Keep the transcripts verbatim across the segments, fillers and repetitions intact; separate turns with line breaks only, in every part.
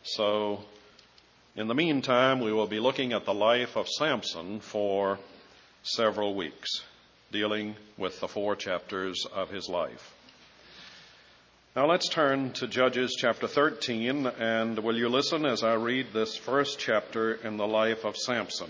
So in the meantime, we will be looking at the life of Samson for several weeks, dealing with the four chapters of his life. Now let's turn to Judges chapter thirteen, and will you listen as I read this first chapter in the life of Samson.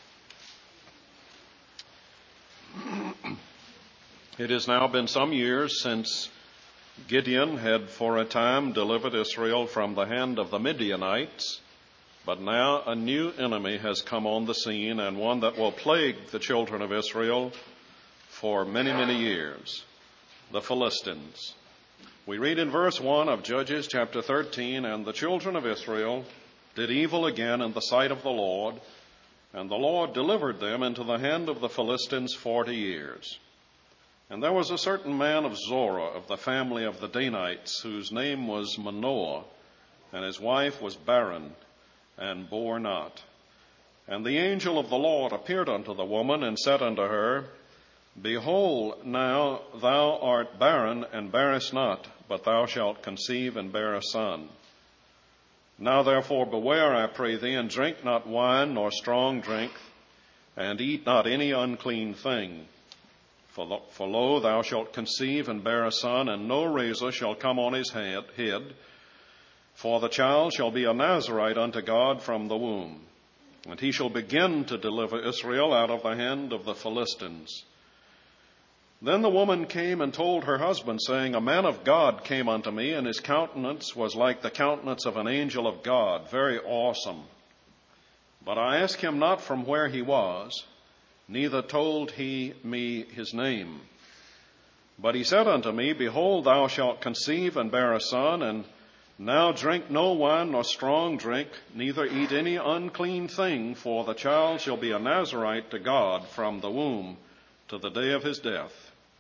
It has now been some years since Gideon had for a time delivered Israel from the hand of the Midianites, but now a new enemy has come on the scene, and one that will plague the children of Israel for many, many years, the Philistines. We read in verse one of Judges chapter thirteen, "And the children of Israel did evil again in the sight of the Lord, and the Lord delivered them into the hand of the Philistines forty years. And there was a certain man of Zorah of the family of the Danites, whose name was Manoah, and his wife was barren, and bore not. And the angel of the Lord appeared unto the woman, and said unto her, Behold, now thou art barren, and bearest not, but thou shalt conceive and bear a son. Now therefore beware, I pray thee, and drink not wine nor strong drink, and eat not any unclean thing. For, for lo, thou shalt conceive and bear a son, and no razor shall come on his head, head, for the child shall be a Nazarite unto God from the womb. And he shall begin to deliver Israel out of the hand of the Philistines. Then the woman came and told her husband, saying, A man of God came unto me, and his countenance was like the countenance of an angel of God, very awesome. But I asked him not from where he was, neither told he me his name. But he said unto me, Behold, thou shalt conceive and bear a son, and now drink no wine nor strong drink, neither eat any unclean thing, for the child shall be a Nazarite to God from the womb to the day of his death.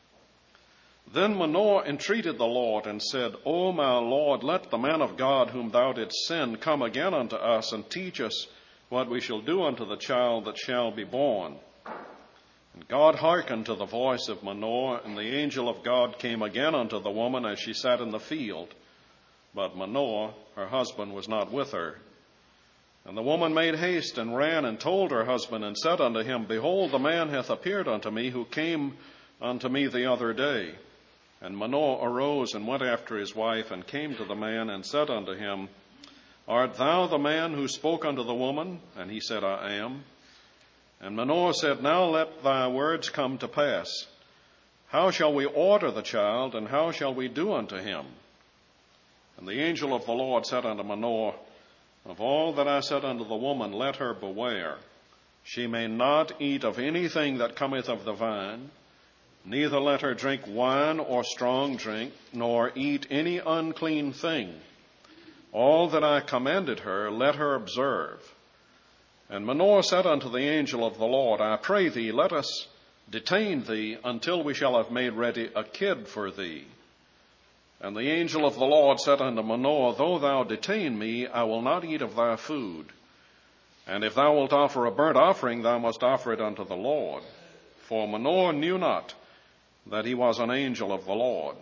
Then Manoah entreated the Lord, and said, O my Lord, let the man of God whom thou didst send come again unto us, and teach us what we shall do unto the child that shall be born. And God hearkened to the voice of Manoah, and the angel of God came again unto the woman as she sat in the field. But Manoah, her husband, was not with her. And the woman made haste and ran and told her husband, and said unto him, Behold, the man hath appeared unto me, who came unto me the other day. And Manoah arose and went after his wife, and came to the man, and said unto him, Art thou the man who spoke unto the woman? And he said, I am. And Manoah said, Now let thy words come to pass. How shall we order the child, and how shall we do unto him? And the angel of the Lord said unto Manoah, Of all that I said unto the woman, let her beware. She may not eat of anything that cometh of the vine, neither let her drink wine or strong drink, nor eat any unclean thing. All that I commanded her, let her observe. And Manoah said unto the angel of the Lord, I pray thee, let us detain thee until we shall have made ready a kid for thee. And the angel of the Lord said unto Manoah, Though thou detain me, I will not eat of thy food. And if thou wilt offer a burnt offering, thou must offer it unto the Lord. For Manoah knew not that he was an angel of the Lord.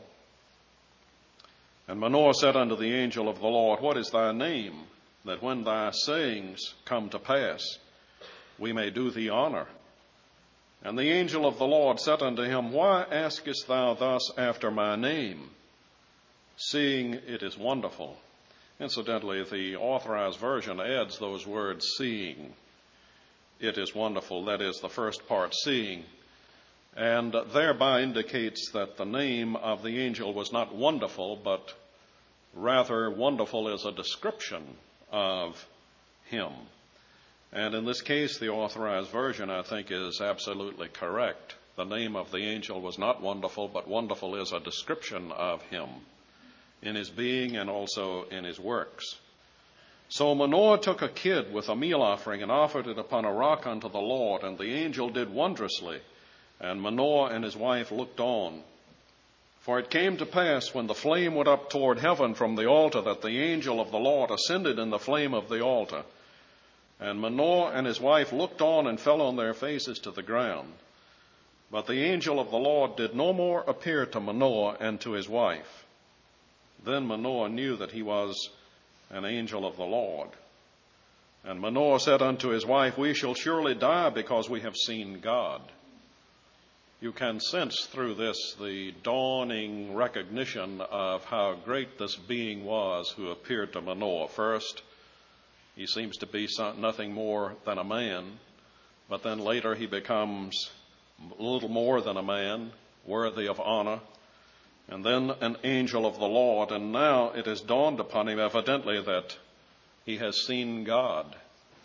And Manoah said unto the angel of the Lord, What is thy name, that when thy sayings come to pass, we may do thee honor? And the angel of the Lord said unto him, Why askest thou thus after my name, seeing it is wonderful? Incidentally, the Authorized Version adds those words, seeing it is wonderful. That is the first part, seeing. And thereby indicates that the name of the angel was not wonderful, but rather wonderful is a description of him. And in this case, the Authorized Version, I think, is absolutely correct. The name of the angel was not wonderful, but wonderful is a description of him in his being and also in his works. So Manoah took a kid with a meal offering and offered it upon a rock unto the Lord, and the angel did wondrously, and Manoah and his wife looked on. For it came to pass, when the flame went up toward heaven from the altar, that the angel of the Lord ascended in the flame of the altar. And Manoah and his wife looked on and fell on their faces to the ground. But the angel of the Lord did no more appear to Manoah and to his wife. Then Manoah knew that he was an angel of the Lord. And Manoah said unto his wife, We shall surely die because we have seen God. You can sense through this the dawning recognition of how great this being was who appeared to Manoah. First, he seems to be nothing more than a man, but then later he becomes a little more than a man, worthy of honor, and then an angel of the Lord. And now it has dawned upon him evidently that he has seen God.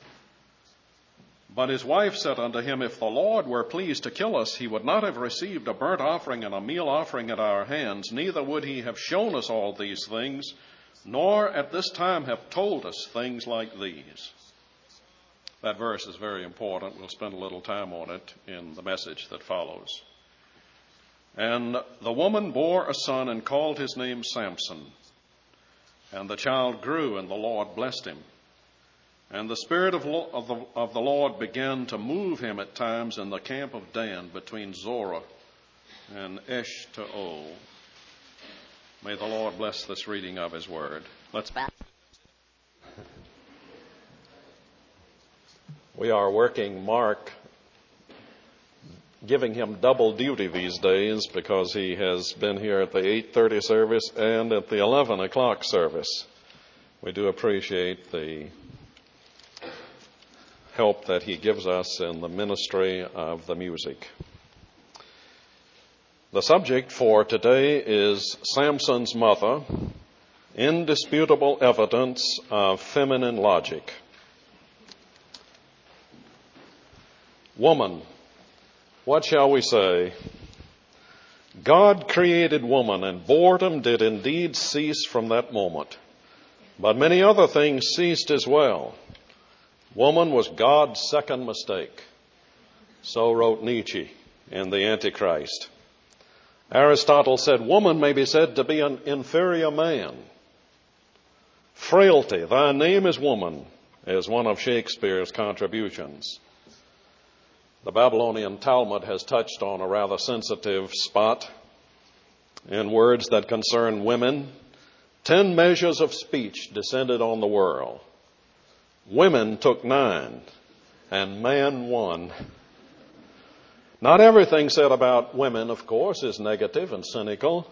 But his wife said unto him, If the Lord were pleased to kill us, he would not have received a burnt offering and a meal offering at our hands, neither would he have shown us all these things, nor at this time have told us things like these. That verse is very important. We'll spend a little time on it in the message that follows. And the woman bore a son and called his name Samson. And the child grew, and the Lord blessed him. And the Spirit of, lo- of, the, of the Lord began to move him at times in the camp of Dan between Zorah and Eshtaol. May the Lord bless this reading of his word. Let's. We are working Mark, giving him double duty these days because he has been here at the eight thirty service and at the eleven o'clock service. We do appreciate the help that he gives us in the ministry of the music. The subject for today is Samson's mother, indisputable evidence of feminine logic. Woman, what shall we say? God created woman, and boredom did indeed cease from that moment. But many other things ceased as well. Woman was God's second mistake. So wrote Nietzsche in The Antichrist. Aristotle said woman may be said to be an inferior man. Frailty, thy name is woman, is one of Shakespeare's contributions. The Babylonian Talmud has touched on a rather sensitive spot in words that concern women. Ten measures of speech descended on the world. Women took nine, and man one. Not everything said about women, of course, is negative and cynical.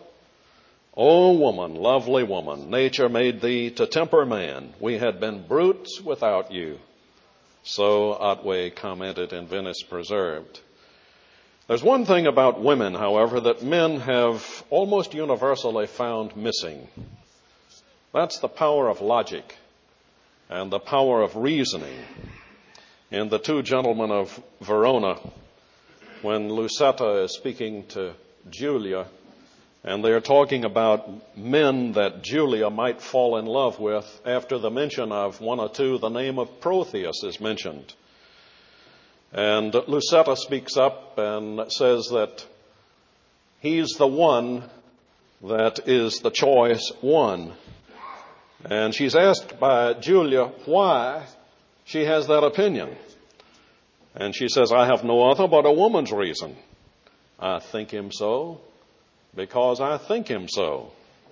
O woman, lovely woman, nature made thee to temper man. We had been brutes without you. So Otway commented in Venice Preserved. There's one thing about women, however, that men have almost universally found missing. That's the power of logic and the power of reasoning. In The Two Gentlemen of Verona, when Lucetta is speaking to Julia, and they're talking about men that Julia might fall in love with, after the mention of one or two, the name of Protheus is mentioned. And Lucetta speaks up and says that he's the one that is the choice one. And she's asked by Julia why she has that opinion. And she says, I have no other but a woman's reason. I think him so because I think him so.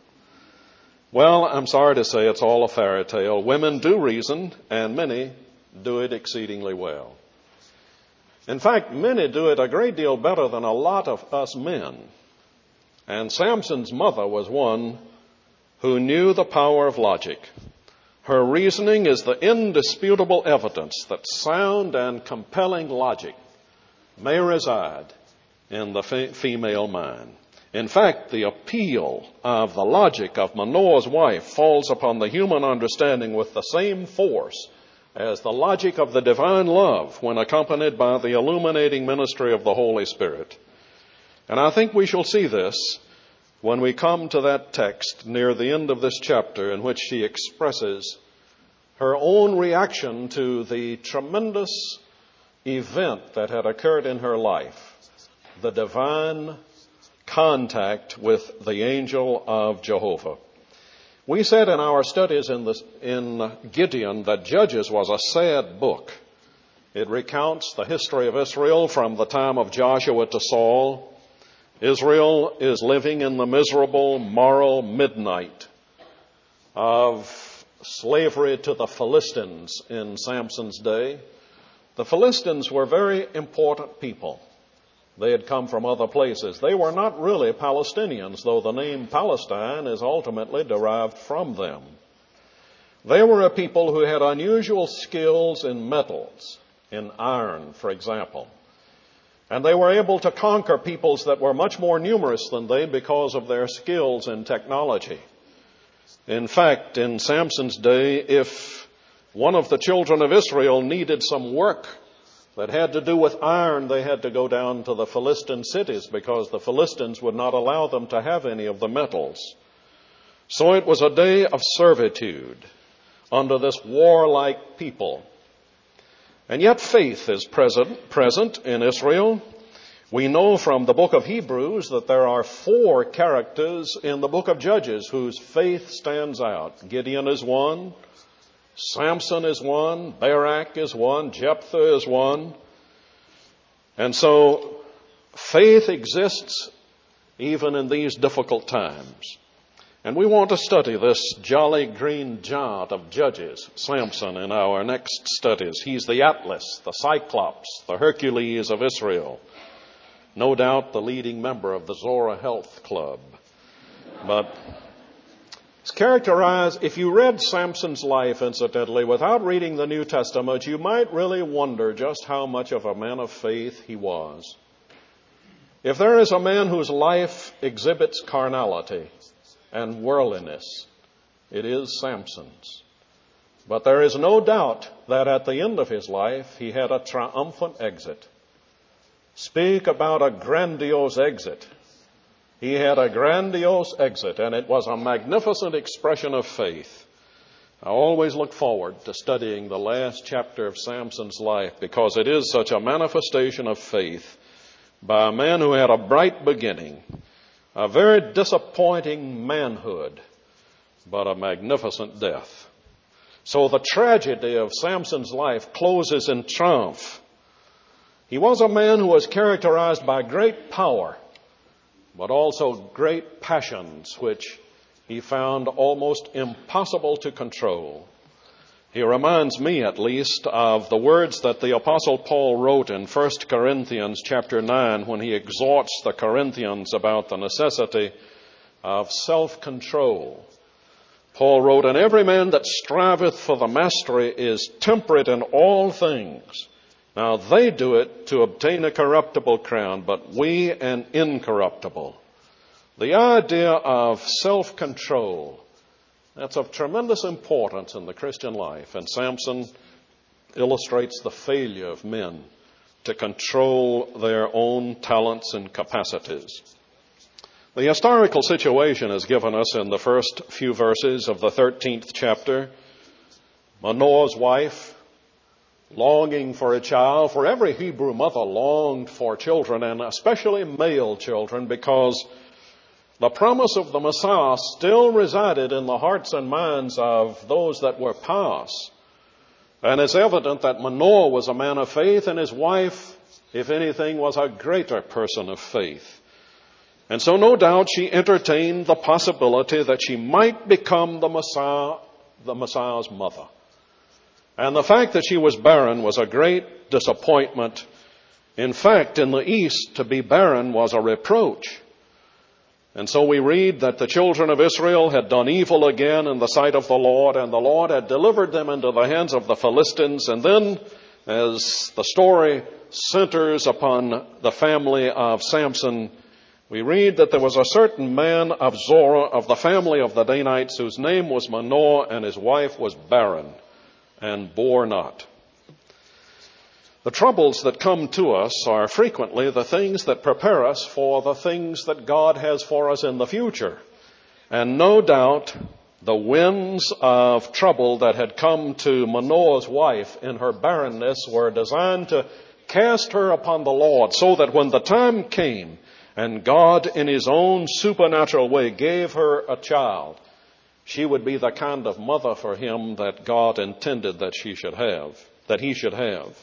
Well, I'm sorry to say it's all a fairy tale. Women do reason, and many do it exceedingly well. In fact, many do it a great deal better than a lot of us men. And Samson's mother was one who knew the power of logic. Her reasoning is the indisputable evidence that sound and compelling logic may reside in the fe- female mind. In fact, the appeal of the logic of Manoah's wife falls upon the human understanding with the same force as the logic of the divine love when accompanied by the illuminating ministry of the Holy Spirit. And I think we shall see this when we come to that text near the end of this chapter in which she expresses her own reaction to the tremendous event that had occurred in her life, the divine contact with the angel of Jehovah. We said in our studies in, this, in Gideon that Judges was a sad book. It recounts the history of Israel from the time of Joshua to Saul. Israel is living in the miserable moral midnight of slavery to the Philistines in Samson's day. The Philistines were very important people. They had come from other places. They were not really Palestinians, though the name Palestine is ultimately derived from them. They were a people who had unusual skills in metals, in iron, for example. And they were able to conquer peoples that were much more numerous than they because of their skills in technology. In fact, in Samson's day, if one of the children of Israel needed some work that had to do with iron, they had to go down to the Philistine cities because the Philistines would not allow them to have any of the metals. So it was a day of servitude under this warlike people. And yet faith is present, present in Israel. We know from the book of Hebrews that there are four characters in the book of Judges whose faith stands out. Gideon is one, Samson is one, Barak is one, Jephthah is one. And so faith exists even in these difficult times. And we want to study this jolly green giant of Judges, Samson, in our next studies. He's the Atlas, the Cyclops, the Hercules of Israel. No doubt the leading member of the Zora Health Club. But it's characterized, if you read Samson's life, incidentally, without reading the New Testament, you might really wonder just how much of a man of faith he was. If there is a man whose life exhibits carnality and worldliness, it is Samson's. But there is no doubt that at the end of his life, he had a triumphant exit. Speak about a grandiose exit. He had a grandiose exit, and it was a magnificent expression of faith. I always look forward to studying the last chapter of Samson's life because it is such a manifestation of faith by a man who had a bright beginning, a very disappointing manhood, but a magnificent death. So the tragedy of Samson's life closes in triumph. He was a man who was characterized by great power, but also great passions, which he found almost impossible to control. He reminds me, at least, of the words that the Apostle Paul wrote in First Corinthians chapter nine when he exhorts the Corinthians about the necessity of self-control. Paul wrote, "And every man that striveth for the mastery is temperate in all things. Now they do it to obtain a corruptible crown, but we an incorruptible." The idea of self-control, that's of tremendous importance in the Christian life. And Samson illustrates the failure of men to control their own talents and capacities. The historical situation is given us in the first few verses of the thirteenth chapter. Manoah's wife, longing for a child, for every Hebrew mother longed for children, and especially male children, because the promise of the Messiah still resided in the hearts and minds of those that were pious. And it's evident that Manoah was a man of faith, and his wife, if anything, was a greater person of faith. And so no doubt she entertained the possibility that she might become the Messiah, the Messiah's mother. And the fact that she was barren was a great disappointment. In fact, in the East, to be barren was a reproach. And so we read that the children of Israel had done evil again in the sight of the Lord, and the Lord had delivered them into the hands of the Philistines. And then, as the story centers upon the family of Samson, we read that there was a certain man of Zorah, of the family of the Danites, whose name was Manoah, and his wife was barren and bore not. The troubles that come to us are frequently the things that prepare us for the things that God has for us in the future. And no doubt the winds of trouble that had come to Manoah's wife in her barrenness were designed to cast her upon the Lord, so that when the time came and God in his own supernatural way gave her a child, she would be the kind of mother for him that God intended that she should have, that he should have.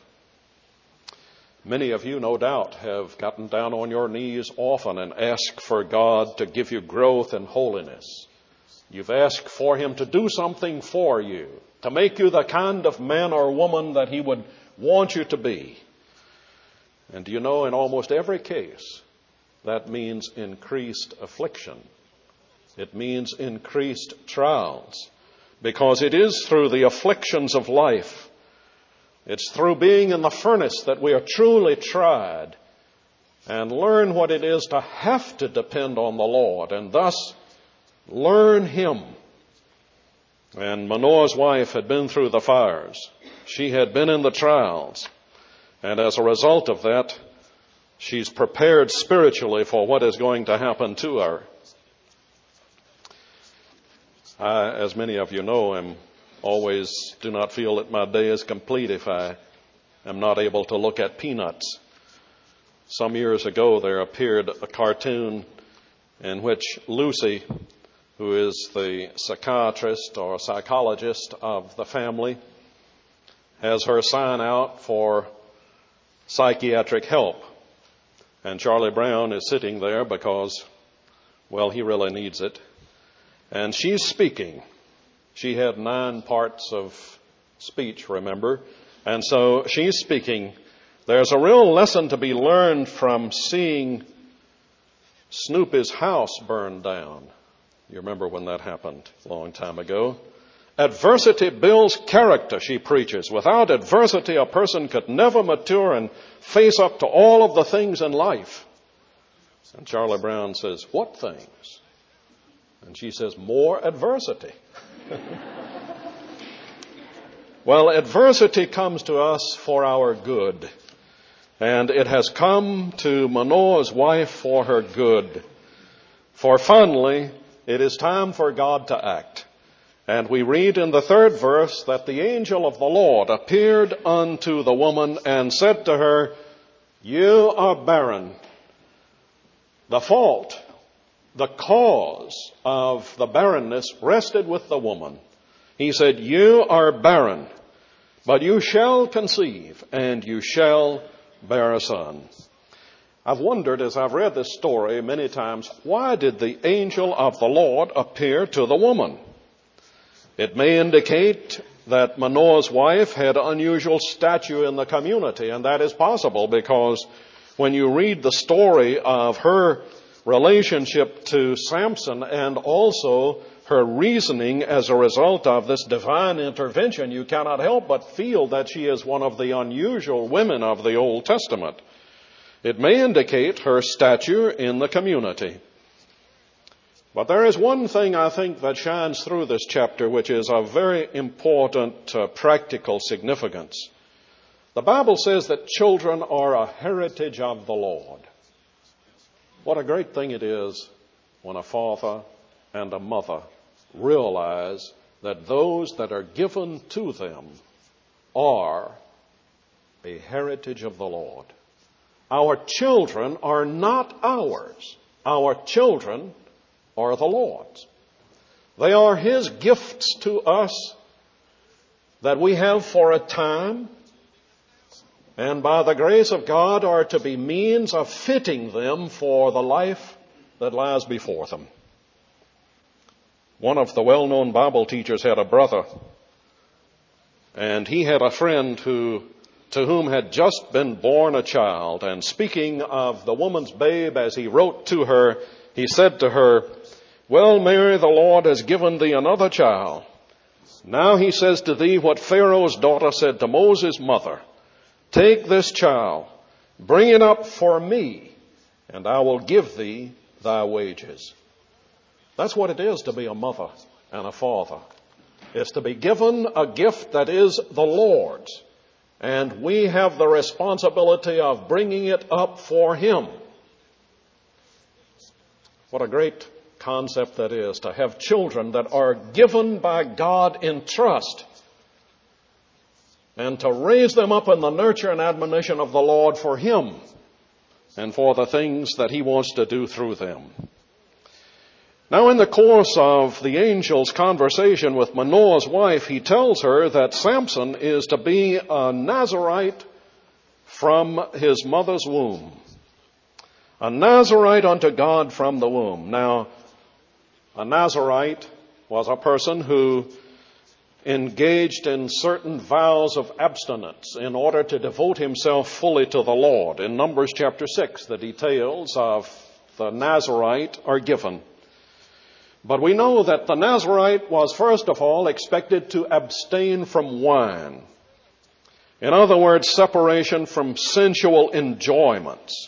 Many of you, no doubt, have gotten down on your knees often and asked for God to give you growth and holiness. You've asked for him to do something for you, to make you the kind of man or woman that he would want you to be. And you know, in almost every case, that means increased affliction. It means increased trials, because it is through the afflictions of life, it's through being in the furnace that we are truly tried and learn what it is to have to depend on the Lord, and thus learn him. And Manoah's wife had been through the fires. She had been in the trials. And as a result of that, she's prepared spiritually for what is going to happen to her. I, as many of you know, am always do not feel that my day is complete if I am not able to look at Peanuts. Some years ago, there appeared a cartoon in which Lucy, who is the psychiatrist or psychologist of the family, has her sign out for psychiatric help. And Charlie Brown is sitting there because, well, he really needs it. And she's speaking. She had nine parts of speech, remember? And so she's speaking. There's a real lesson to be learned from seeing Snoopy's house burned down. You remember when that happened a long time ago. Adversity builds character, she preaches. Without adversity, a person could never mature and face up to all of the things in life. And Charlie Brown says, what things? And she says, more adversity. Well, adversity comes to us for our good. And it has come to Manoah's wife for her good. For finally, it is time for God to act. And we read in the third verse that the angel of the Lord appeared unto the woman and said to her, you are barren. The fault, the cause of the barrenness rested with the woman. He said, you are barren, but you shall conceive and you shall bear a son. I've wondered as I've read this story many times, why did the angel of the Lord appear to the woman? It may indicate that Manoah's wife had unusual stature in the community, and that is possible because when you read the story of her relationship to Samson and also her reasoning as a result of this divine intervention, you cannot help but feel that she is one of the unusual women of the Old Testament. It may indicate her stature in the community. But there is one thing I think that shines through this chapter which is of very important uh, practical significance. The Bible says that children are a heritage of the Lord. What a great thing it is when a father and a mother realize that those that are given to them are a heritage of the Lord. Our children are not ours. Our children are the Lord's. They are his gifts to us that we have for a time, and by the grace of God are to be means of fitting them for the life that lies before them. One of the well-known Bible teachers had a brother, and he had a friend who to whom had just been born a child. And speaking of the woman's babe as he wrote to her, he said to her, well, Mary, the Lord has given thee another child. Now he says to thee what Pharaoh's daughter said to Moses' mother, take this child, bring it up for me, and I will give thee thy wages. That's what it is to be a mother and a father. It's to be given a gift that is the Lord's. And we have the responsibility of bringing it up for him. What a great concept that is, to have children that are given by God in trust, and to raise them up in the nurture and admonition of the Lord for him and for the things that he wants to do through them. Now, in the course of the angel's conversation with Manoah's wife, he tells her that Samson is to be a Nazirite from his mother's womb. A Nazirite unto God from the womb. Now, a Nazirite was a person who engaged in certain vows of abstinence in order to devote himself fully to the Lord. In Numbers chapter six, the details of the Nazirite are given. But we know that the Nazirite was first of all expected to abstain from wine. In other words, separation from sensual enjoyments.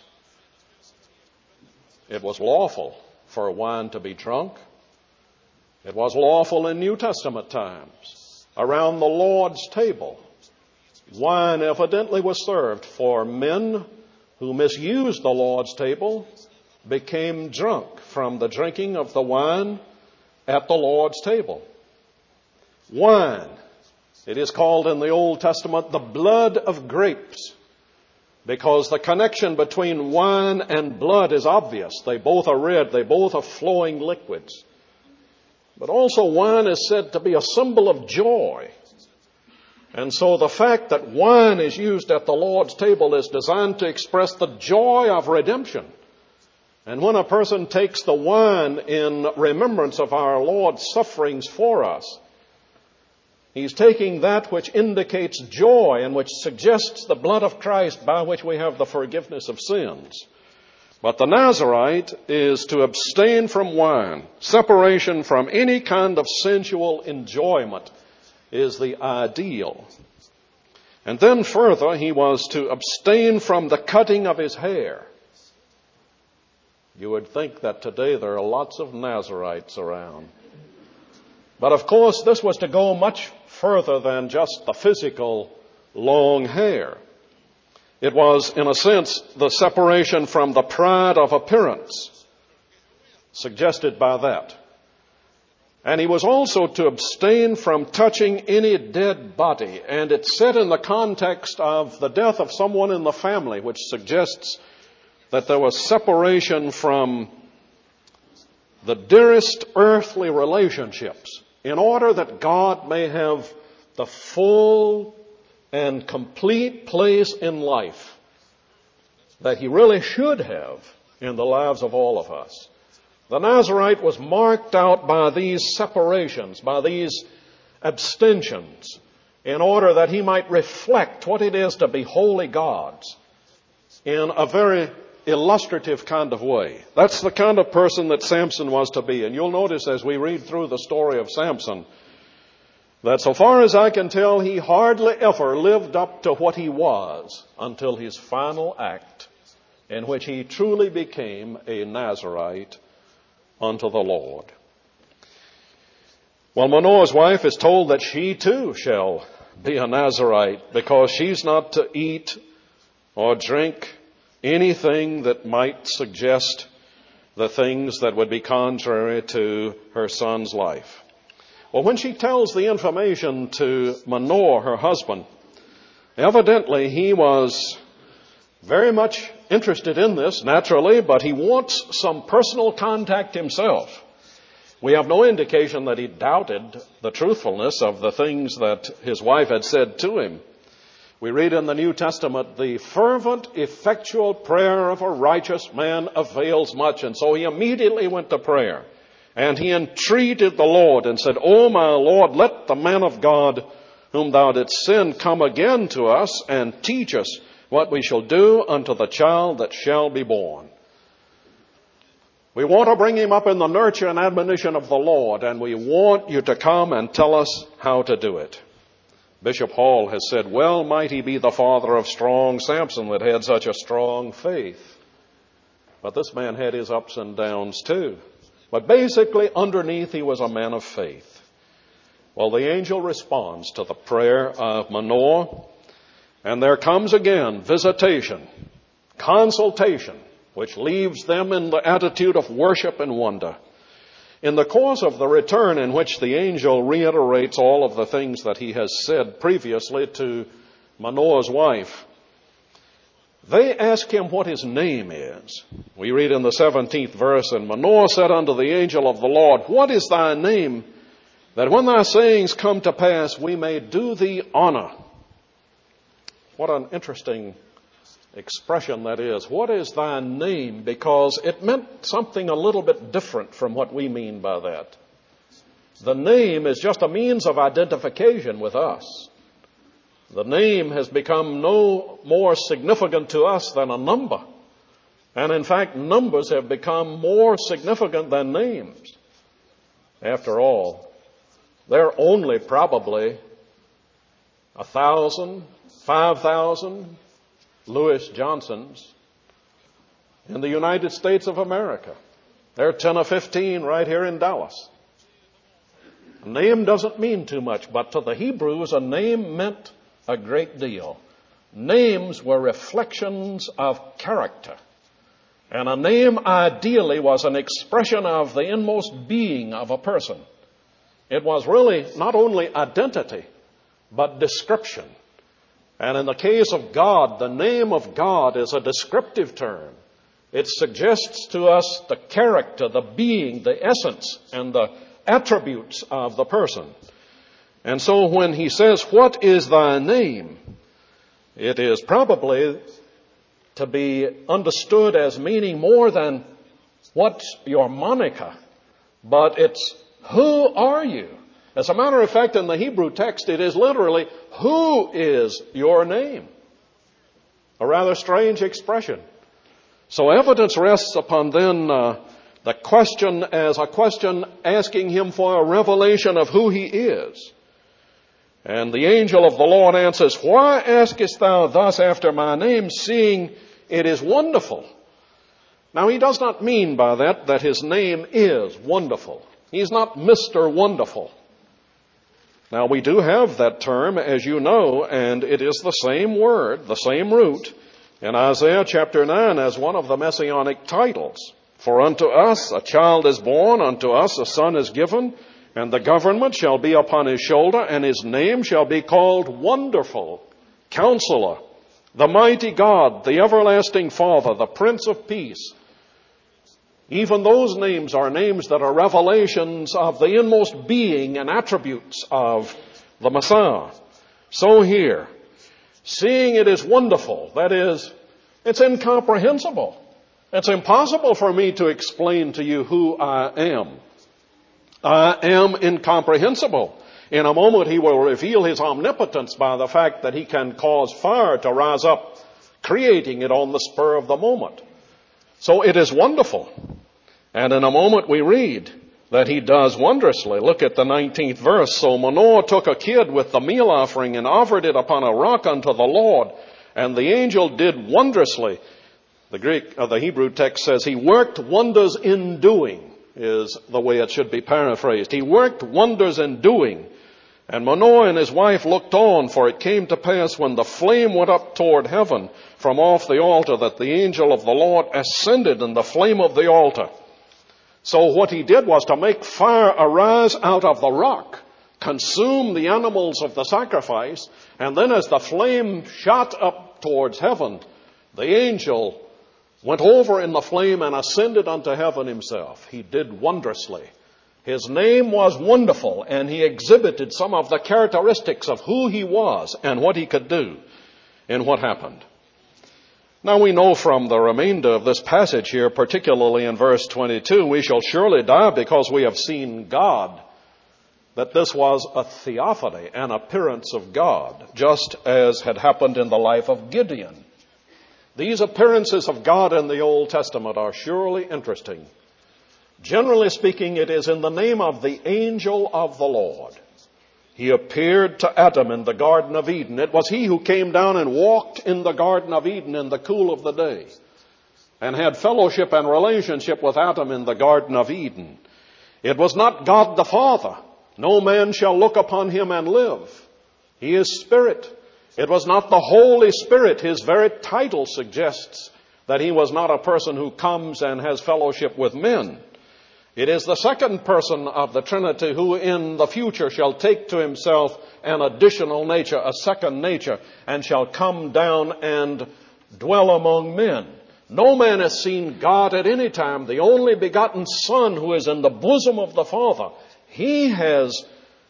It was lawful for wine to be drunk. It was lawful in New Testament times. Around the Lord's table, wine evidently was served, for men who misused the Lord's table became drunk from the drinking of the wine at the Lord's table. Wine, it is called in the Old Testament the blood of grapes, because the connection between wine and blood is obvious. They both are red, they both are flowing liquids. But also wine is said to be a symbol of joy. And so the fact that wine is used at the Lord's table is designed to express the joy of redemption. And when a person takes the wine in remembrance of our Lord's sufferings for us, he's taking that which indicates joy and which suggests the blood of Christ by which we have the forgiveness of sins. But the Nazirite is to abstain from wine. Separation from any kind of sensual enjoyment is the ideal. And then further, he was to abstain from the cutting of his hair. You would think that today there are lots of Nazirites around. But of course, this was to go much further than just the physical long hair. It was, in a sense, the separation from the pride of appearance suggested by that. And he was also to abstain from touching any dead body. And it's said in the context of the death of someone in the family, which suggests that there was separation from the dearest earthly relationships in order that God may have the full and complete place in life that he really should have in the lives of all of us. The Nazirite was marked out by these separations, by these abstentions, in order that he might reflect what it is to be holy gods in a very illustrative kind of way. That's the kind of person that Samson was to be. And you'll notice as we read through the story of Samson that so far as I can tell, he hardly ever lived up to what he was until his final act, in which he truly became a Nazirite unto the Lord. Well, Manoah's wife is told that she too shall be a Nazirite, because she's not to eat or drink anything that might suggest the things that would be contrary to her son's life. Well, when she tells the information to Manoah, her husband, evidently he was very much interested in this, naturally, but he wants some personal contact himself. We have no indication that he doubted the truthfulness of the things that his wife had said to him. We read in the New Testament, the fervent, effectual prayer of a righteous man avails much. And so he immediately went to prayer. And he entreated the Lord and said, O my Lord, let the man of God whom thou didst send come again to us and teach us what we shall do unto the child that shall be born. We want to bring him up in the nurture and admonition of the Lord, and we want you to come and tell us how to do it. Bishop Hall has said, well might he be the father of strong Samson that had such a strong faith. But this man had his ups and downs too. But basically, underneath, he was a man of faith. Well, the angel responds to the prayer of Manoah, and there comes again visitation, consultation, which leaves them in the attitude of worship and wonder. In the course of the return, in which the angel reiterates all of the things that he has said previously to Manoah's wife, they ask him what his name is. We read in the seventeenth verse, and Manoah said unto the angel of the Lord, what is thy name, that when thy sayings come to pass, we may do thee honor? What an interesting expression that is. What is thy name? Because it meant something a little bit different from what we mean by that. The name is just a means of identification with us. The name has become no more significant to us than a number. And in fact, numbers have become more significant than names. After all, there are only probably a thousand, five thousand Louis Johnsons in the United States of America. There are ten or fifteen right here in Dallas. A name doesn't mean too much, but to the Hebrews, a name meant a great deal. Names were reflections of character. And a name ideally was an expression of the inmost being of a person. It was really not only identity, but description. And in the case of God, the name of God is a descriptive term. It suggests to us the character, the being, the essence, and the attributes of the person. And so when he says, "What is thy name?" it is probably to be understood as meaning more than what's your moniker, but it's who are you? As a matter of fact, in the Hebrew text, it is literally, who is your name? A rather strange expression. So evidence rests upon then uh, the question as a question asking him for a revelation of who he is. And the angel of the Lord answers, "Why askest thou thus after my name, seeing it is wonderful?" Now, he does not mean by that that his name is wonderful. He's not Mister Wonderful. Now, we do have that term, as you know, and it is the same word, the same root, in Isaiah chapter nine as one of the messianic titles. "For unto us a child is born, unto us a son is given, and the government shall be upon his shoulder, and his name shall be called Wonderful, Counselor, the Mighty God, the Everlasting Father, the Prince of Peace." Even those names are names that are revelations of the inmost being and attributes of the Messiah. So here, seeing it is wonderful, that is, it's incomprehensible. It's impossible for me to explain to you who I am. I am incomprehensible. In a moment, he will reveal his omnipotence by the fact that he can cause fire to rise up, creating it on the spur of the moment. So it is wonderful. And in a moment we read that he does wondrously. Look at the nineteenth verse. "So Manoah took a kid with the meal offering and offered it upon a rock unto the Lord. And the angel did wondrously." The Greek, or the Hebrew text says he worked wonders in doing, is the way it should be paraphrased. He worked wonders in doing. "And Manoah and his wife looked on, for it came to pass when the flame went up toward heaven from off the altar that the angel of the Lord ascended in the flame of the altar." So what he did was to make fire arise out of the rock, consume the animals of the sacrifice, and then as the flame shot up towards heaven, the angel went over in the flame and ascended unto heaven himself. He did wondrously. His name was Wonderful, and he exhibited some of the characteristics of who he was and what he could do in what happened. Now we know from the remainder of this passage here, particularly in verse twenty-two, "We shall surely die because we have seen God," that this was a theophany, an appearance of God, just as had happened in the life of Gideon. These appearances of God in the Old Testament are surely interesting. Generally speaking, it is in the name of the angel of the Lord. He appeared to Adam in the Garden of Eden. It was he who came down and walked in the Garden of Eden in the cool of the day and had fellowship and relationship with Adam in the Garden of Eden. It was not God the Father. "No man shall look upon him and live." He is Spirit. It was not the Holy Spirit. His very title suggests that he was not a person who comes and has fellowship with men. It is the second person of the Trinity who in the future shall take to himself an additional nature, a second nature, and shall come down and dwell among men. No man has seen God at any time. The only begotten Son who is in the bosom of the Father, he has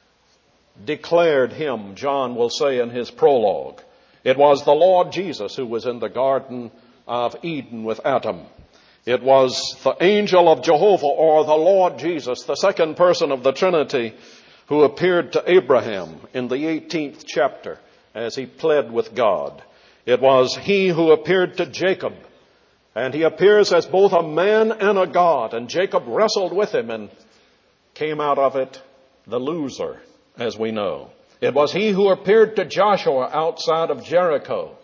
declared him, John will say in his prologue. It was the Lord Jesus who was in the Garden of Eden with Adam. It was the angel of Jehovah, or the Lord Jesus, the second person of the Trinity, who appeared to Abraham in the eighteenth chapter as he pled with God. It was he who appeared to Jacob, and he appears as both a man and a God, and Jacob wrestled with him and came out of it the loser, as we know. It was he who appeared to Joshua outside of Jericho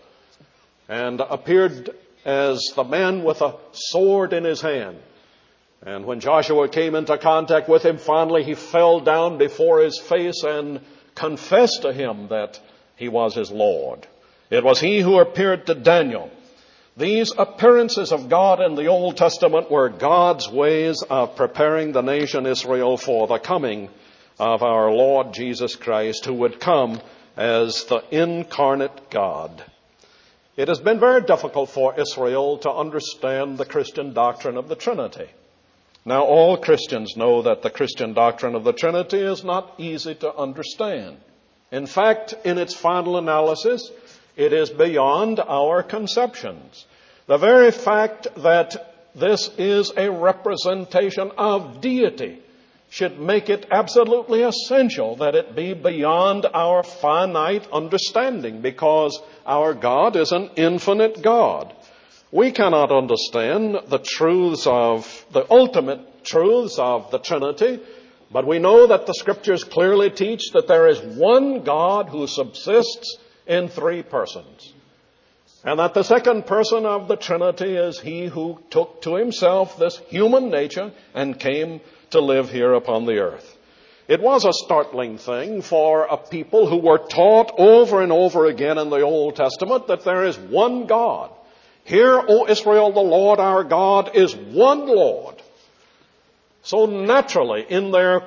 and appeared as the man with a sword in his hand. And when Joshua came into contact with him, finally he fell down before his face and confessed to him that he was his Lord. It was he who appeared to Daniel. These appearances of God in the Old Testament were God's ways of preparing the nation Israel for the coming of our Lord Jesus Christ, who would come as the incarnate God. It has been very difficult for Israel to understand the Christian doctrine of the Trinity. Now, all Christians know that the Christian doctrine of the Trinity is not easy to understand. In fact, in its final analysis, it is beyond our conceptions. The very fact that this is a representation of deity should make it absolutely essential that it be beyond our finite understanding, because our God is an infinite God. We cannot understand the truths of, the ultimate truths of the Trinity, but we know that the Scriptures clearly teach that there is one God who subsists in three persons, and that the second person of the Trinity is he who took to himself this human nature and came to live here upon the earth. It was a startling thing for a people who were taught over and over again in the Old Testament that there is one God. Hear, O Israel, the Lord our God is one Lord. So naturally, in their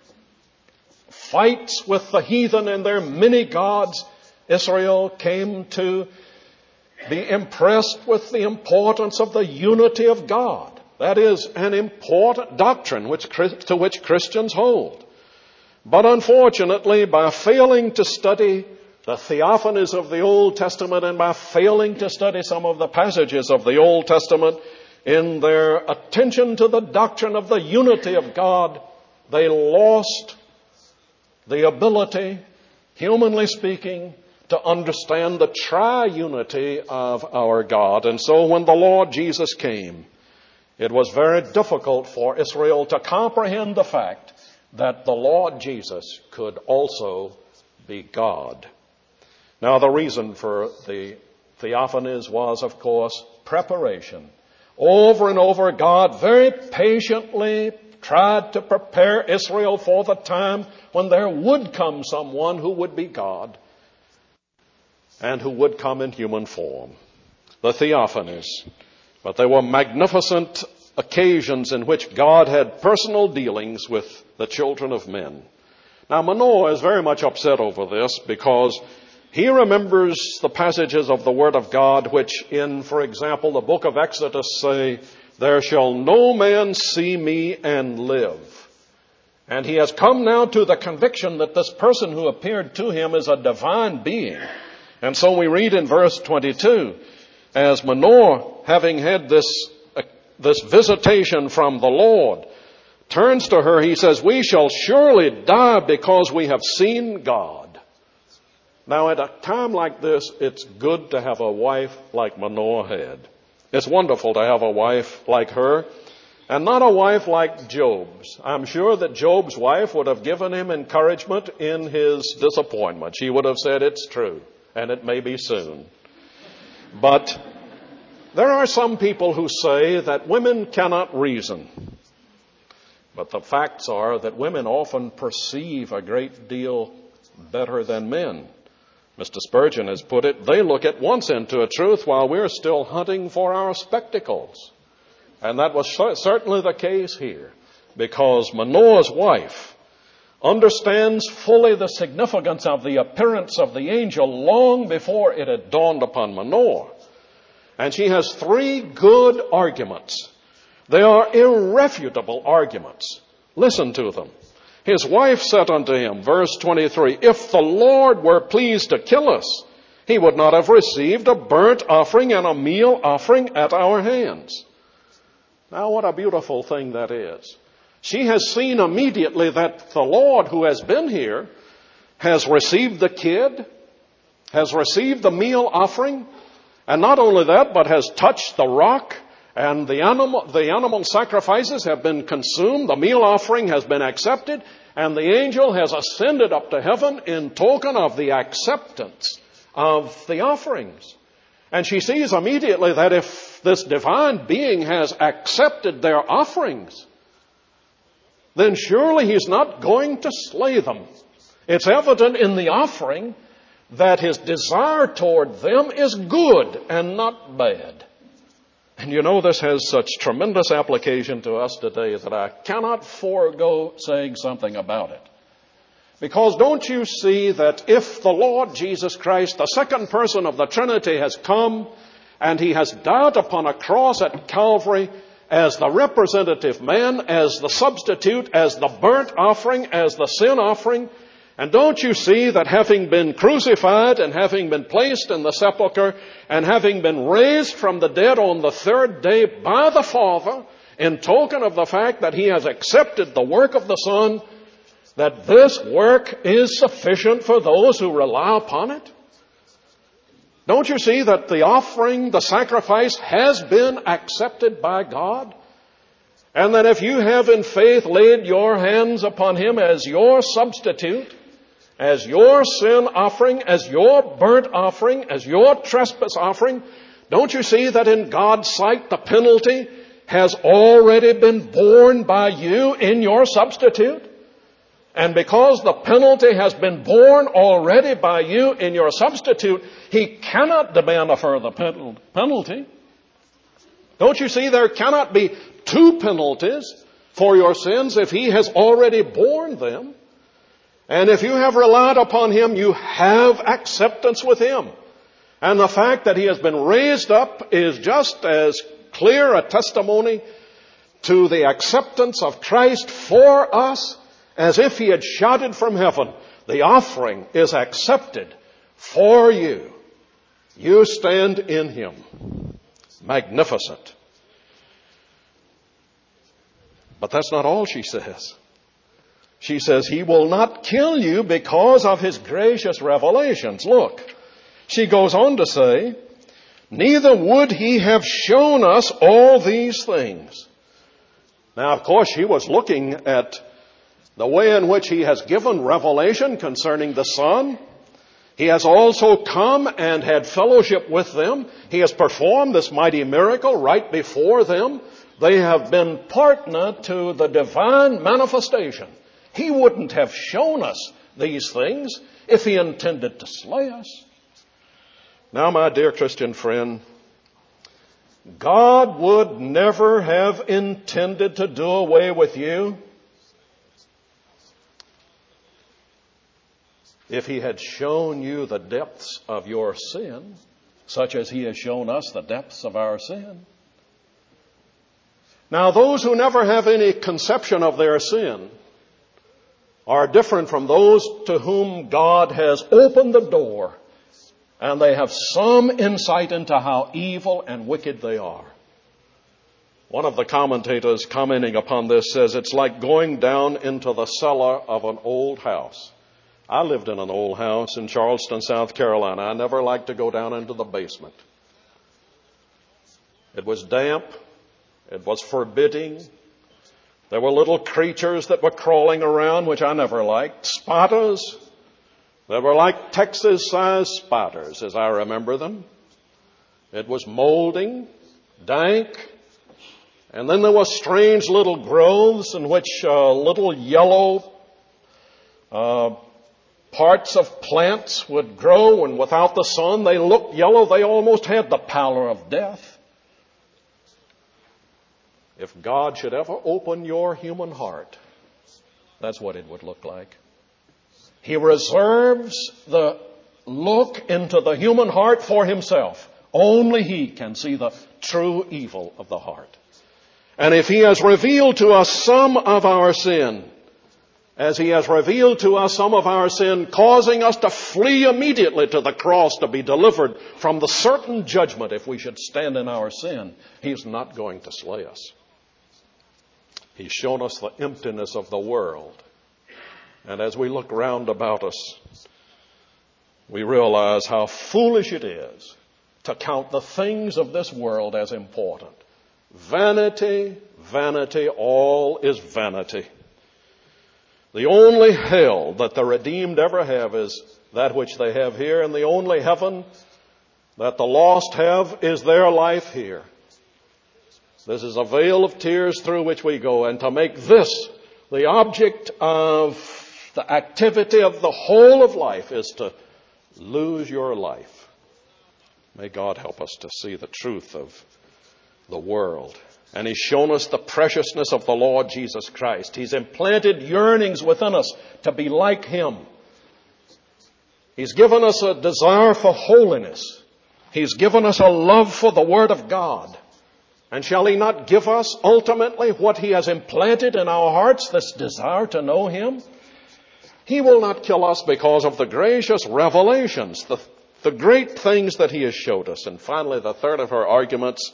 fights with the heathen and their many gods, Israel came to be impressed with the importance of the unity of God. That is an important doctrine which, to which Christians hold. But unfortunately, by failing to study the theophanies of the Old Testament and by failing to study some of the passages of the Old Testament, in their attention to the doctrine of the unity of God, they lost the ability, humanly speaking, to understand the triunity of our God. And so when the Lord Jesus came, it was very difficult for Israel to comprehend the fact that the Lord Jesus could also be God. Now, the reason for the theophanies was, of course, preparation. Over and over, God very patiently tried to prepare Israel for the time when there would come someone who would be God and who would come in human form. The theophanies. But they were magnificent occasions in which God had personal dealings with the children of men. Now, Manoah is very much upset over this because he remembers the passages of the Word of God which in, for example, the book of Exodus say, "There shall no man see me and live." And he has come now to the conviction that this person who appeared to him is a divine being. And so we read in verse twenty-two, as Manoah, having had this, uh, this visitation from the Lord, turns to her, he says, "We shall surely die because we have seen God." Now, at a time like this, it's good to have a wife like Manoah had. It's wonderful to have a wife like her, and not a wife like Job's. I'm sure that Job's wife would have given him encouragement in his disappointment. She would have said, "It's true, and it may be soon." But there are some people who say that women cannot reason. But the facts are that women often perceive a great deal better than men. Mister Spurgeon has put it, they look at once into a truth while we're still hunting for our spectacles. And that was certainly the case here, because Manoah's wife understands fully the significance of the appearance of the angel long before it had dawned upon Manoah. And she has three good arguments. They are irrefutable arguments. Listen to them. His wife said unto him, verse twenty-three, "If the Lord were pleased to kill us, he would not have received a burnt offering and a meal offering at our hands."
Now, what a beautiful thing that is. She has seen immediately that the Lord who has been here has received the kid, has received the meal offering, and not only that, but has touched the rock, and the animal, the animal sacrifices have been consumed, the meal offering has been accepted, and the angel has ascended up to heaven in token of the acceptance of the offerings. And she sees immediately that if this divine being has accepted their offerings, then surely he's not going to slay them. It's evident in the offering that his desire toward them is good and not bad. And you know, this has such tremendous application to us today that I cannot forego saying something about it. Because don't you see that if the Lord Jesus Christ, the second person of the Trinity, has come and he has died upon a cross at Calvary as the representative man, as the substitute, as the burnt offering, as the sin offering, and don't you see that having been crucified and having been placed in the sepulchre and having been raised from the dead on the third day by the Father in token of the fact that he has accepted the work of the Son, that this work is sufficient for those who rely upon it? Don't you see that the offering, the sacrifice has been accepted by God? And that if you have in faith laid your hands upon him as your substitute, as your sin offering, as your burnt offering, as your trespass offering, don't you see that in God's sight the penalty has already been borne by you in your substitute? And because the penalty has been borne already by you in your substitute, he cannot demand a further penalty. Don't you see there cannot be two penalties for your sins if he has already borne them? And if you have relied upon him, you have acceptance with him. And the fact that he has been raised up is just as clear a testimony to the acceptance of Christ for us as if he had shouted from heaven, the offering is accepted for you. You stand in him. Magnificent. But that's not all she says. She says, he will not kill you because of his gracious revelations. Look, she goes on to say, neither would he have shown us all these things. Now, of course, she was looking at the way in which he has given revelation concerning the Son. He has also come and had fellowship with them. He has performed this mighty miracle right before them. They have been partner to the divine manifestation. He wouldn't have shown us these things if he intended to slay us. Now, my dear Christian friend, God would never have intended to do away with you if he had shown you the depths of your sin, such as he has shown us the depths of our sin. Now, those who never have any conception of their sin are different from those to whom God has opened the door and they have some insight into how evil and wicked they are. One of the commentators commenting upon this says it's like going down into the cellar of an old house. I lived in an old house in Charleston, South Carolina. I never liked to go down into the basement. It was damp. It was forbidding. There were little creatures that were crawling around, which I never liked. Spiders. They were like Texas-sized spiders, as I remember them. It was molding, dank. And then there were strange little growths in which uh, little yellow uh, parts of plants would grow, and without the sun they looked yellow. They almost had the pallor of death. If God should ever open your human heart, that's what it would look like. He reserves the look into the human heart for himself. Only he can see the true evil of the heart. And if he has revealed to us some of our sin, as he has revealed to us some of our sin, causing us to flee immediately to the cross to be delivered from the certain judgment if we should stand in our sin, he is not going to slay us. He's shown us the emptiness of the world. And as we look round about us, we realize how foolish it is to count the things of this world as important. Vanity, vanity, all is vanity. The only hell that the redeemed ever have is that which they have here, and the only heaven that the lost have is their life here. This is a vale of tears through which we go, and to make this the object of the activity of the whole of life is to lose your life. May God help us to see the truth of the world. And He's shown us the preciousness of the Lord Jesus Christ. He's implanted yearnings within us to be like Him. He's given us a desire for holiness. He's given us a love for the Word of God. And shall He not give us ultimately what He has implanted in our hearts, this desire to know Him? He will not kill us because of the gracious revelations, the, the great things that He has showed us. And finally, the third of her arguments,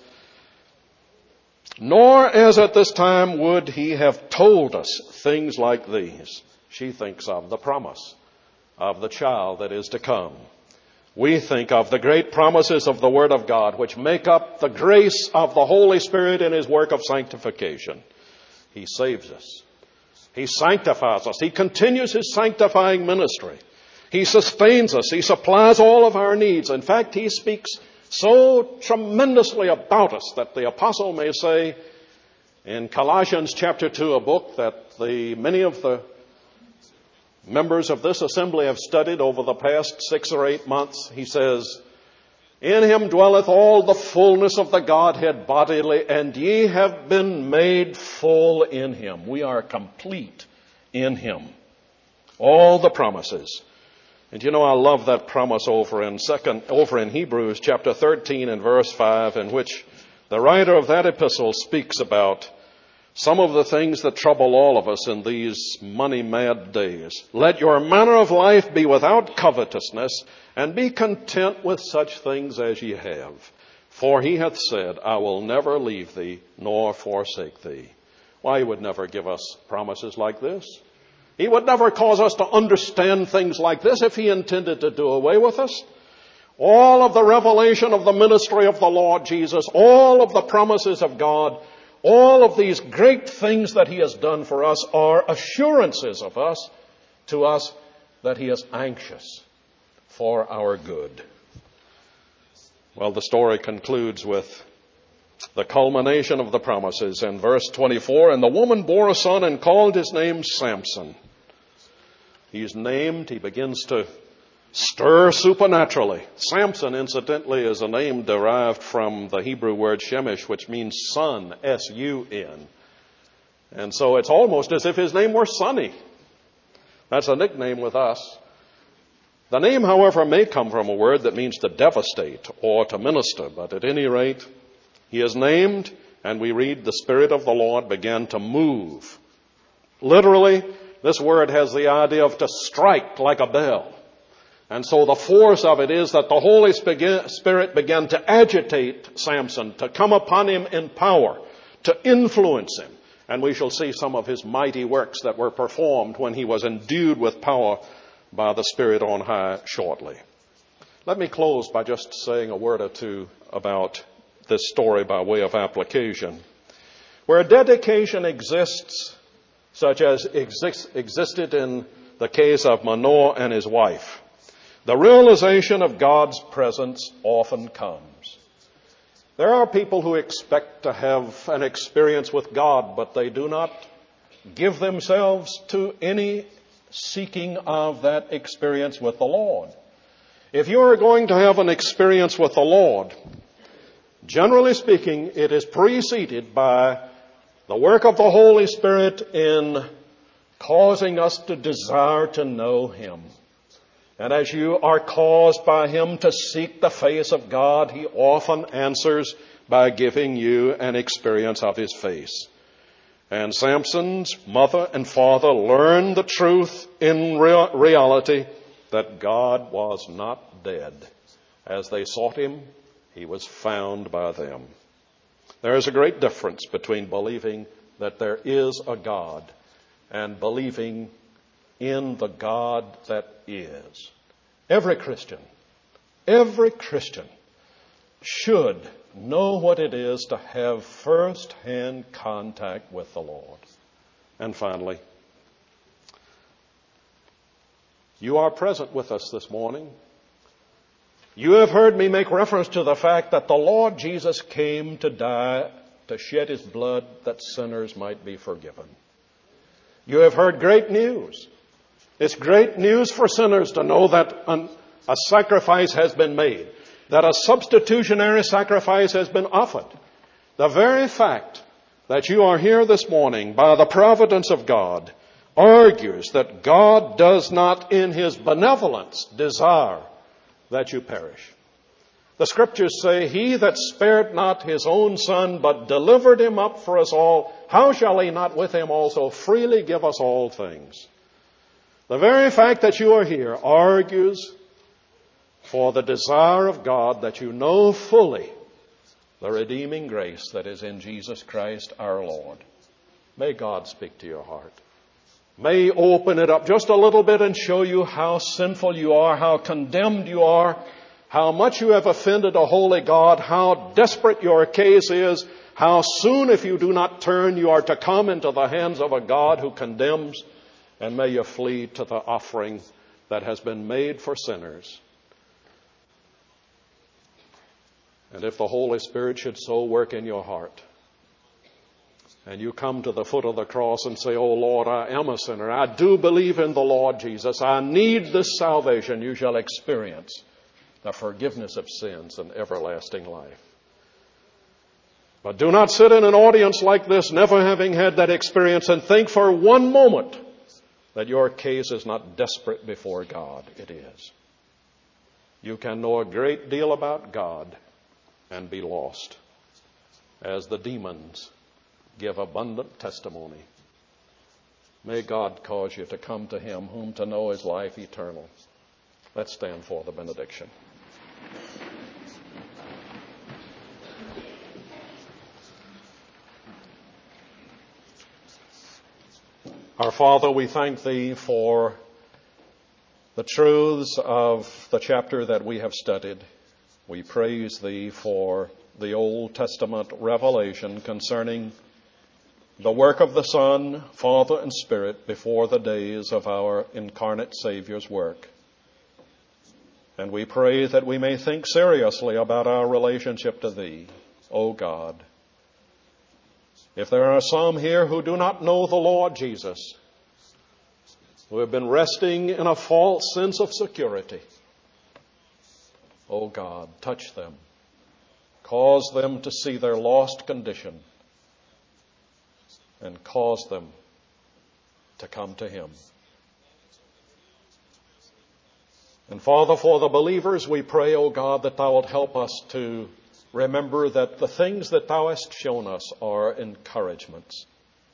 nor as at this time would He have told us things like these. She thinks of the promise of the child that is to come. We think of the great promises of the Word of God, which make up the grace of the Holy Spirit in His work of sanctification. He saves us. He sanctifies us. He continues His sanctifying ministry. He sustains us. He supplies all of our needs. In fact, He speaks so tremendously about us that the apostle may say in Colossians chapter two, a book that the many of the members of this assembly have studied over the past six or eight months, he says, in Him dwelleth all the fullness of the Godhead bodily, and ye have been made full in Him. We are complete in Him. All the promises. And you know, I love that promise over in second, over in Hebrews chapter thirteen and verse five, in which the writer of that epistle speaks about some of the things that trouble all of us in these money-mad days. Let your manner of life be without covetousness, and be content with such things as ye have. For He hath said, I will never leave thee, nor forsake thee. Why, He would never give us promises like this. He would never cause us to understand things like this if He intended to do away with us. All of the revelation of the ministry of the Lord Jesus, all of the promises of God, all of these great things that He has done for us are assurances of us, to us, that He is anxious for our good. Well, the story concludes with the culmination of the promises in verse twenty-four. And the woman bore a son and called his name Samson. He's named, he begins to stir supernaturally. Samson, incidentally, is a name derived from the Hebrew word Shemesh, which means sun, S U N. And so it's almost as if his name were Sonny. That's a nickname with us. The name, however, may come from a word that means to devastate or to minister, but at any rate, he is named, and we read, the Spirit of the Lord began to move. Literally, this word has the idea of to strike like a bell. And so the force of it is that the Holy Spirit began to agitate Samson, to come upon him in power, to influence him. And we shall see some of his mighty works that were performed when he was endued with power by the Spirit on high shortly. Let me close by just saying a word or two about this story by way of application. Where dedication exists, such as exist, existed in the case of Manoah and his wife, the realization of God's presence often comes. There are people who expect to have an experience with God, but they do not give themselves to any seeking of that experience with the Lord. If you are going to have an experience with the Lord, generally speaking, it is preceded by the work of the Holy Spirit in causing us to desire to know Him. And as you are caused by Him to seek the face of God, He often answers by giving you an experience of His face. And Samson's mother and father learned the truth in real reality that God was not dead. As they sought Him, He was found by them. There is a great difference between believing that there is a God and believing in the God that is. Every Christian, every Christian should know what it is to have first-hand contact with the Lord. And finally, you are present with us this morning. You have heard me make reference to the fact that the Lord Jesus came to die, to shed his blood that sinners might be forgiven. You have heard great news. It's great news for sinners to know that an, a sacrifice has been made, that a substitutionary sacrifice has been offered. The very fact that you are here this morning by the providence of God argues that God does not in his benevolence desire that you perish. The scriptures say, he that spared not his own son, but delivered him up for us all, how shall he not with him also freely give us all things? The very fact that you are here argues for the desire of God that you know fully the redeeming grace that is in Jesus Christ our Lord. May God speak to your heart. May he open it up just a little bit and show you how sinful you are, how condemned you are, how much you have offended a holy God, how desperate your case is, how soon, if you do not turn, you are to come into the hands of a God who condemns, and may you flee to the offering that has been made for sinners. And if the Holy Spirit should so work in your heart, and you come to the foot of the cross and say, oh Lord, I am a sinner. I do believe in the Lord Jesus. I need this salvation. You shall experience the forgiveness of sins and everlasting life. But do not sit in an audience like this, never having had that experience, and think for one moment that your case is not desperate before God. It is. You can know a great deal about God and be lost, as the demons give abundant testimony. May God cause you to come to him whom to know is life eternal. Let's stand for the benediction. Our Father, we thank thee for the truths of the chapter that we have studied. We praise thee for the Old Testament revelation concerning the work of the Son, Father, and Spirit before the days of our incarnate Savior's work. And we pray that we may think seriously about our relationship to thee, O God. If there are some here who do not know the Lord Jesus, who have been resting in a false sense of security, O God, touch them. Cause them to see their lost condition and cause them to come to him. And Father, for the believers, we pray, O God, that thou wilt help us to remember that the things that thou hast shown us are encouragements.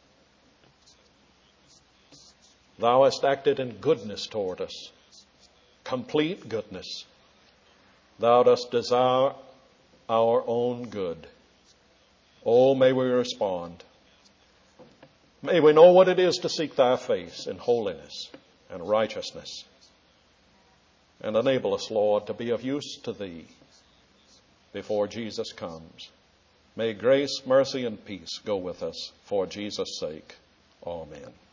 Thou hast acted in goodness toward us, complete goodness. Thou dost desire our own good. Oh, may we respond. May we know what it is to seek thy face in holiness and righteousness. And enable us, Lord, to be of use to thee before Jesus comes. May grace, mercy, and peace go with us for Jesus' sake. Amen.